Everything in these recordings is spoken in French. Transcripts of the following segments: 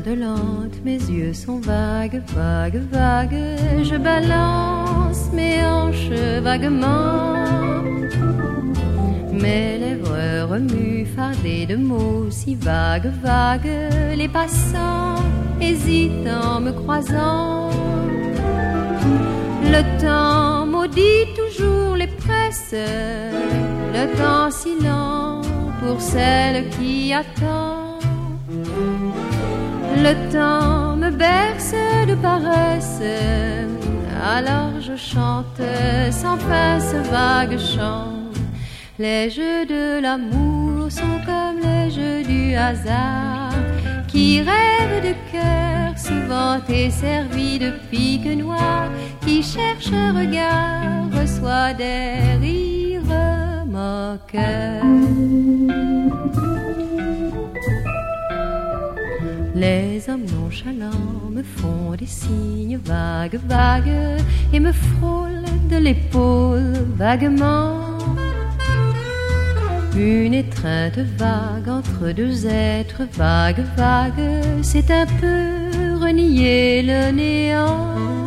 indolente, mes yeux sont vagues, vagues, vagues. Je balance mes hanches vaguement. Mes lèvres remuent fardées de mots si vagues, vagues. Les passants hésitent en me croisant. Le temps maudit toujours les presses, le temps si lent pour celle qui attend. Le temps me berce de paresse, alors je chante sans fin ce vague chant. Les jeux de l'amour sont comme les jeux du hasard, qui rêve de cœur, souvent est servi de pique noire, qui cherche un regard, reçoit des rires moqueurs. Les hommes nonchalants me font des signes vagues, vagues, et me frôlent de l'épaule vaguement. Une étreinte vague entre deux êtres vagues, vagues, c'est un peu renier le néant.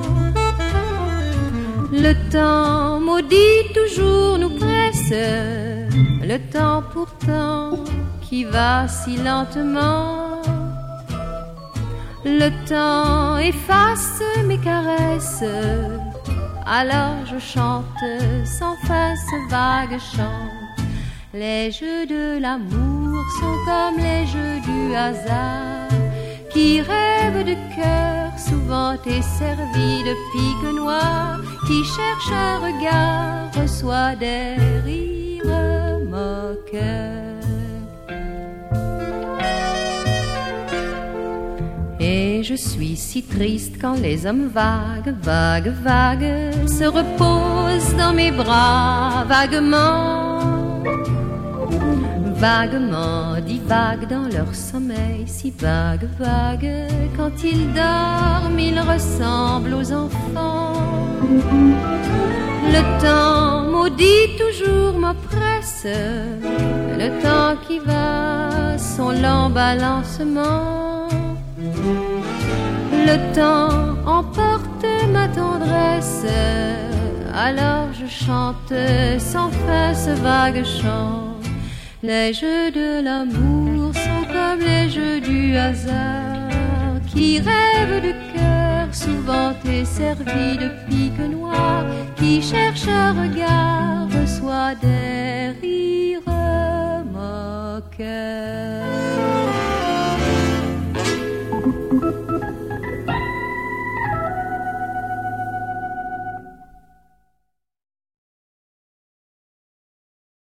Le temps maudit toujours nous presse, le temps pourtant qui va si lentement. Le temps efface mes caresses, alors je chante sans fin ce vague chant. Les jeux de l'amour sont comme les jeux du hasard, qui rêvent de cœur, souvent est servi de pique noire, qui cherche un regard, reçoit des rires moqueurs. Et je suis si triste quand les hommes vagues, vagues, vagues se reposent dans mes bras vaguement. Vaguement divaguent dans leur sommeil, si vague, vague. Quand ils dorment, ils ressemblent aux enfants. Le temps maudit toujours m'oppresse, le temps qui va, son lent balancement. Le temps emporte ma tendresse, alors je chante sans fin ce vague chant. Les jeux de l'amour sont comme les jeux du hasard, qui rêvent de cœur, souvent est servi de pique noire, qui cherche un regard, reçoit des rires moqueurs.